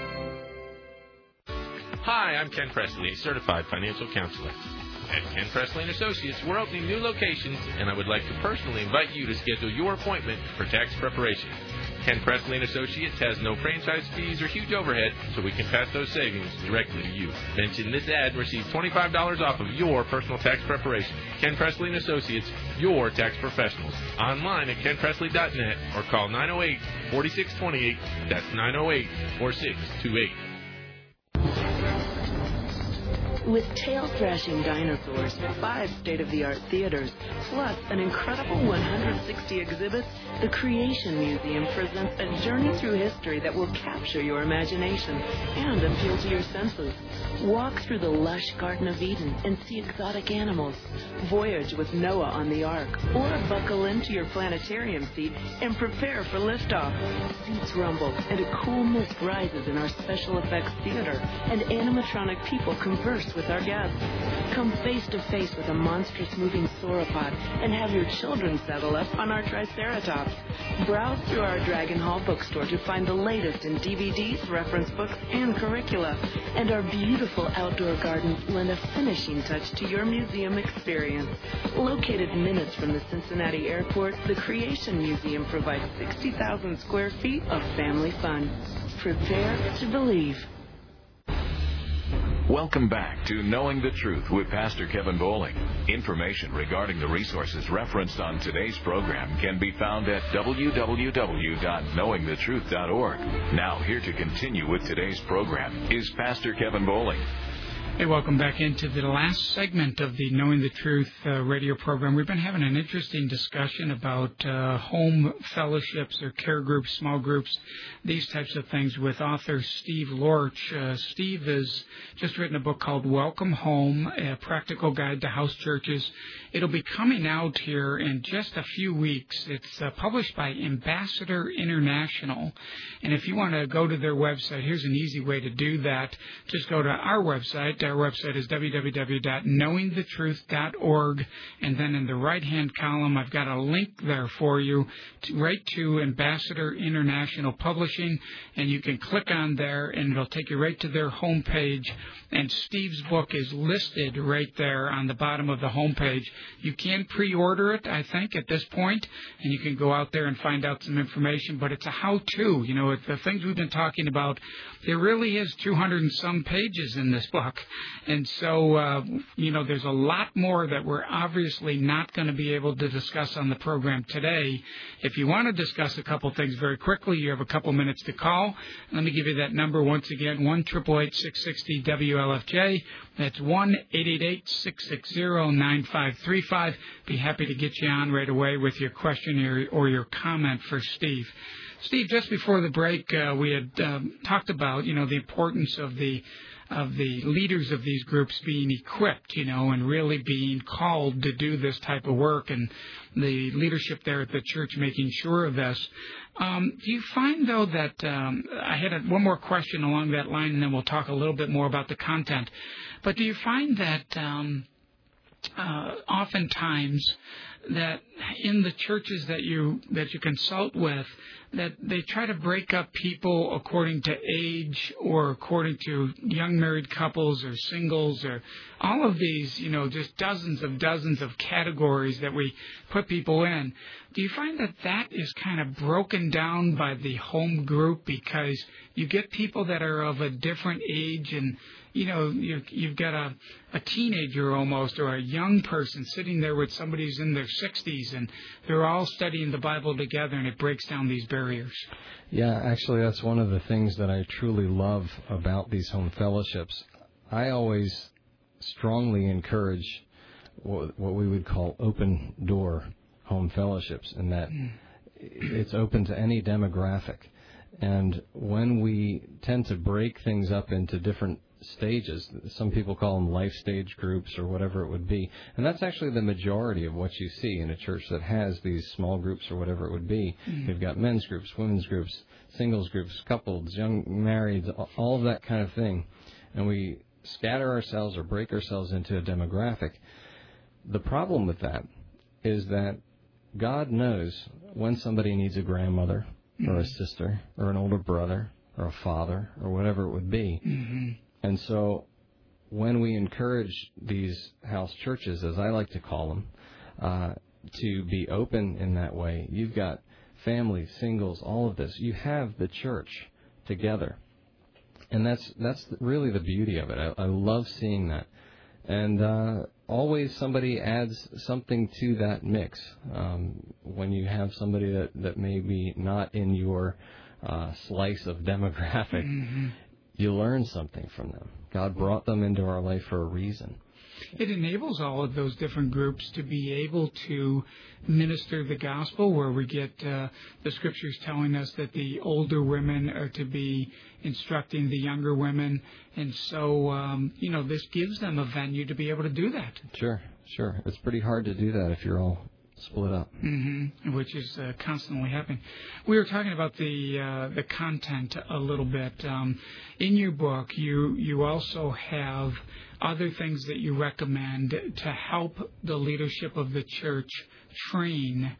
Hi, I'm Ken Presley, certified financial counselor. At Ken Presley and Associates, we're opening new locations, and I would like to personally invite you to schedule your appointment for tax preparation. Ken Presley and Associates has no franchise fees or huge overhead, so we can pass those savings directly to you. Mention this ad and receive twenty-five dollars off of your personal tax preparation. Ken Presley and Associates, your tax professionals. Online at ken presley dot net or call nine oh eight, four six two eight. That's nine oh eight, four six two eight. With tail-thrashing dinosaurs, five state-of-the-art theaters, plus an incredible one hundred sixty exhibits, the Creation Museum presents a journey through history that will capture your imagination and appeal to your senses. Walk through the lush Garden of Eden and see exotic animals. Voyage with Noah on the Ark, or buckle into your planetarium seat and prepare for liftoff. Seats rumble and a cool mist rises in our special effects theater, and animatronic people converse with our guests. Come face to face with a monstrous moving sauropod and have your children settle up on our Triceratops. Browse through our Dragon Hall bookstore to find the latest in D V Ds, reference books, and curricula. And our beautiful outdoor gardens lend a finishing touch to your museum experience. Located minutes from the Cincinnati airport, the Creation Museum provides sixty thousand square feet of family fun. Prepare to believe. Welcome back to Knowing the Truth with Pastor Kevin Bowling. Information regarding the resources referenced on today's program can be found at w w w dot knowing the truth dot org. Now, here to continue with today's program is Pastor Kevin Bowling. Hey, welcome back into the last segment of the Knowing the Truth uh, radio program. We've been having an interesting discussion about uh, home fellowships or care groups, small groups, these types of things with author Steve Lorch. Uh, Steve has just written a book called Welcome Home, A Practical Guide to House Churches. It'll be coming out here in just a few weeks. It's uh, published by Ambassador International. And if you want to go to their website, here's an easy way to do that. Just go to our website. Our website is w w w dot knowing the truth dot org, and then in the right-hand column, I've got a link there for you to, right to Ambassador International Publishing, and you can click on there, and it'll take you right to their homepage. And Steve's book is listed right there on the bottom of the homepage. You can pre-order it, I think, at this point, and you can go out there and find out some information. But it's a how-to. You know, it's the things we've been talking about. There really is two hundred and some pages in this book. And so, uh, you know, there's a lot more that we're obviously not going to be able to discuss on the program today. If you want to discuss a couple things very quickly, you have a couple minutes to call. Let me give you that number once again, one eight eight eight, six six zero, W L F J. That's one eight eight eight, six six zero, nine five three five. Be happy to get you on right away with your question or, or your comment for Steve. Steve, just before the break, uh, we had um, talked about, you know, the importance of the of the leaders of these groups being equipped, you know, and really being called to do this type of work, and the leadership there at the church making sure of this. Um, do you find, though, that um, I had a, one more question along that line, and then we'll talk a little bit more about the content. But do you find that um, uh, oftentimes that in the churches that you that you consult with, that they try to break up people according to age or according to young married couples or singles or all of these, you know, just dozens of dozens of categories that we put people in? Do you find that that is kind of broken down by the home group because you get people that are of a different age and, you know, you, you've got a, a teenager almost or a young person sitting there with somebody who's in their sixties and they're all studying the Bible together and it breaks down these barriers? Yeah, actually, that's one of the things that I truly love about these home fellowships. I always strongly encourage what, what we would call open door home fellowships, in that mm. it's open to any demographic. And when we tend to break things up into different stages, some people call them life stage groups or whatever it would be, and that's actually the majority of what you see in a church that has these small groups or whatever it would be. Mm-hmm. We've got men's groups, women's groups, singles groups, couples, young marrieds, all of that kind of thing, and we scatter ourselves or break ourselves into a demographic. The problem with that is that God knows when somebody needs a grandmother or a sister or an older brother or a father or whatever it would be. Mm-hmm. And so when we encourage these house churches, as I like to call them, uh, to be open in that way, you've got families, singles, all of this. You have the church together. And that's that's really the beauty of it. I, I love seeing that. And uh, always somebody adds something to that mix. Um, when you have somebody that, that may be not in your uh, slice of demographic, mm-hmm. you learn something from them God brought them into our life for a reason. It enables all of those different groups to be able to minister the gospel, where we get uh, the scriptures telling us that the older women are to be instructing the younger women. And so, um, you know, this gives them a venue to be able to do that. Sure, sure. It's pretty hard to do that if you're all split up. Mm-hmm. Which is uh, constantly happening. We were talking about the uh, the content a little bit. Um, in your book, you you also have other things that you recommend to help the leadership of the church train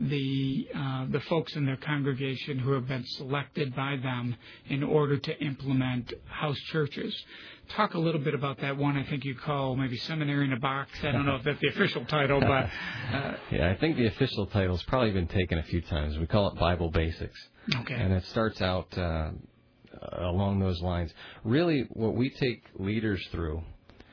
the uh, the folks in their congregation who have been selected by them in order to implement house churches. Talk a little bit about that one. I think you call maybe Seminary in a Box. I don't know if that's the official title, but uh, yeah, I think the official title's probably been taken a few times. We call it Bible Basics. Okay. And it starts out uh, along those lines. Really, what we take leaders through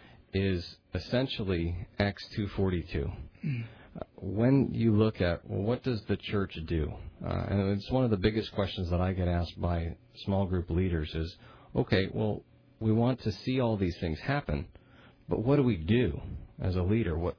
is essentially Acts two forty-two. Mm. When you look at, well, what does the church do? Uh, and it's one of the biggest questions that I get asked by small group leaders is, okay, well, we want to see all these things happen, but what do we do as a leader? What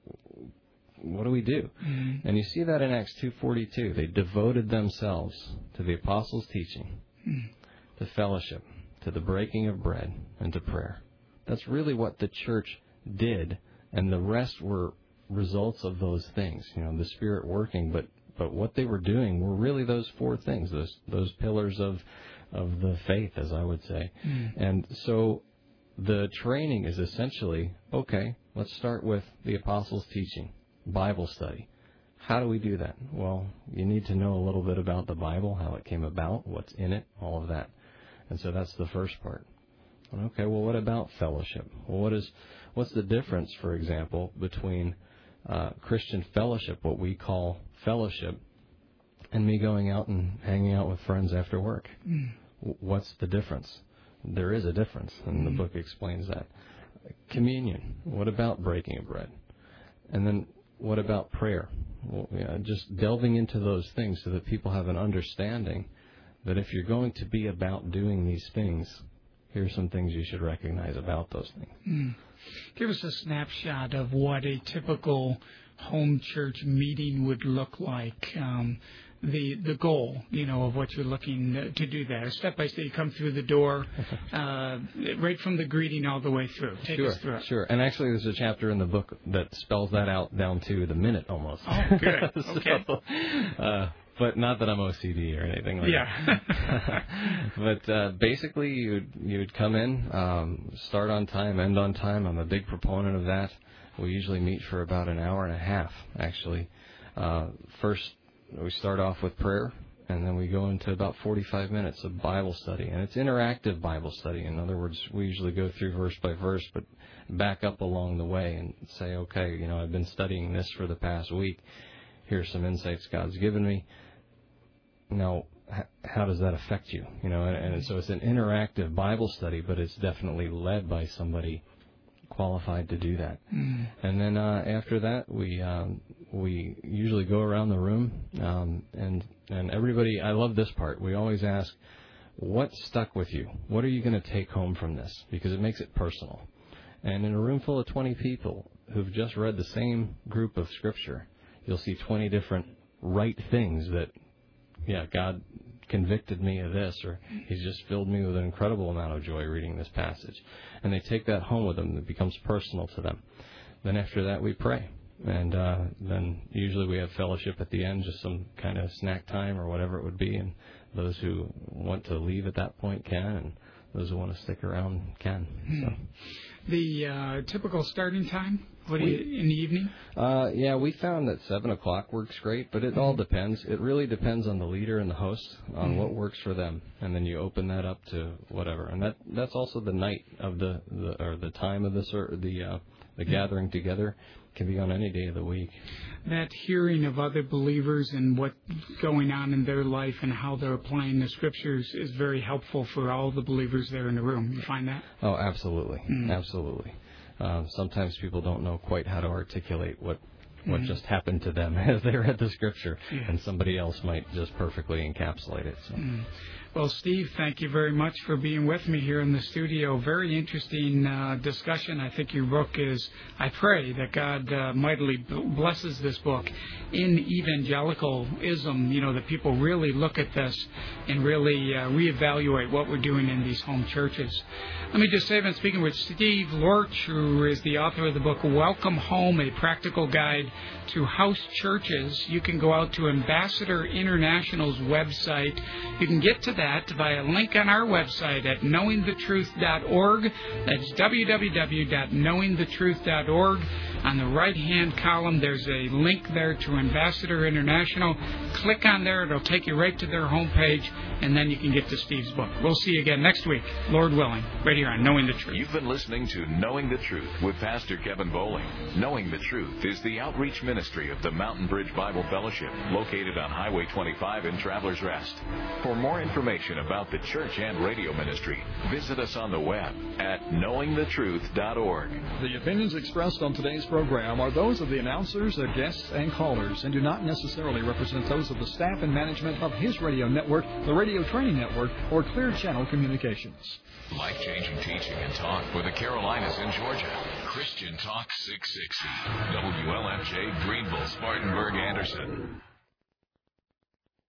what do we do? Mm-hmm. And you see that in Acts two forty-two. They devoted themselves to the apostles' teaching, mm-hmm. to fellowship, to the breaking of bread, and to prayer. That's really what the church did, and the rest were results of those things. You know, the Spirit working, but but what they were doing were really those four things, those those pillars of of the faith, as I would say. Mm. And so the training is essentially, okay, let's start with the apostles' teaching, Bible study. How do we do that? Well, you need to know a little bit about the Bible, how it came about, what's in it, all of that. And so that's the first part. Okay, well, what about fellowship? Well, what is what's the difference, for example, between uh, Christian fellowship, what we call fellowship, and me going out and hanging out with friends after work? Mm. What's the difference? There is a difference, and the book explains that. Communion. What about breaking of bread? And then what about prayer? Well, yeah, just delving into those things so that people have an understanding that if you're going to be about doing these things, here's some things you should recognize about those things. Mm. Give us a snapshot of what a typical home church meeting would look like. Um, the the goal, you know, of what you're looking to do there. Step by step, you come through the door, uh, right from the greeting all the way through. Take sure, us through it. Sure. And actually, there's a chapter in the book that spells that out down to the minute almost. Oh, good. so, Okay. Uh, but not that I'm O C D or anything like yeah. that. But uh, basically, you'd, you'd come in, um, start on time, end on time. I'm a big proponent of that. We usually meet for about an hour and a half, actually. Uh, first, we start off with prayer, and then we go into about forty-five minutes of Bible study. And it's interactive Bible study. In other words, we usually go through verse by verse, but back up along the way and say, okay, you know, I've been studying this for the past week. Here's some insights God's given me. Now, how does that affect you? You know, and, and so it's an interactive Bible study, but it's definitely led by somebody qualified to do that. Mm. And then uh, after that, we um, we usually go around the room, um, and and everybody. I love this part. We always ask, what stuck with you? What are you going to take home from this? Because it makes it personal. And in a room full of twenty people who've just read the same group of Scripture, you'll see twenty different right things that, yeah, God convicted me of this, or He's just filled me with an incredible amount of joy reading this passage. And they take that home with them. It becomes personal to them. Then after that, we pray. And uh, then usually we have fellowship at the end, just some kind of snack time or whatever it would be. And those who want to leave at that point can, and those who want to stick around can. Hmm. So. The uh, typical starting time, what do we, you, in the evening? Uh, yeah, we found that seven o'clock works great, but it mm-hmm. all depends. It really depends on the leader and the host, on mm-hmm. what works for them, and then you open that up to whatever. And that that's also the night of the, the or the time of the the uh, the mm-hmm. gathering together. Can be on any day of the week. That hearing of other believers and what's going on in their life and how they're applying the Scriptures is very helpful for all the believers there in the room. You find that? Oh, absolutely. Mm. Absolutely. Uh, sometimes people don't know quite how to articulate what what Mhm. just happened to them as they read the scripture, Yeah. and somebody else might just perfectly encapsulate it. So. Mm. Well, Steve, thank you very much for being with me here in the studio. Very interesting uh, discussion. I think your book is, I pray that God uh, mightily b- blesses this book. In evangelicalism, you know, that people really look at this and really uh, reevaluate what we're doing in these home churches. Let me just say, I've been speaking with Steve Lorch, who is the author of the book Welcome Home, A Practical Guide to House Churches. You can go out to Ambassador International's website. You can get to that via a link on our website at knowing the truth dot org. That's w w w dot knowing the truth dot org. On the right-hand column, there's a link there to Ambassador International. Click on there. It'll take you right to their homepage, and then you can get to Steve's book. We'll see you again next week, Lord willing, right here on Knowing the Truth. You've been listening to Knowing the Truth with Pastor Kevin Bowling. Knowing the Truth is the outreach ministry of the Mountain Bridge Bible Fellowship, located on Highway twenty-five in Travelers Rest. For more information about the church and radio ministry, visit us on the web at knowing the truth dot org. The opinions expressed on today's program are those of the announcers, their guests, and callers, and do not necessarily represent those of the staff and management of his radio network, the Radio Training Network, or Clear Channel Communications. Life-changing teaching and talk for the Carolinas and Georgia. Christian Talk six sixty. W L F J, Greenville, Spartanburg, Anderson.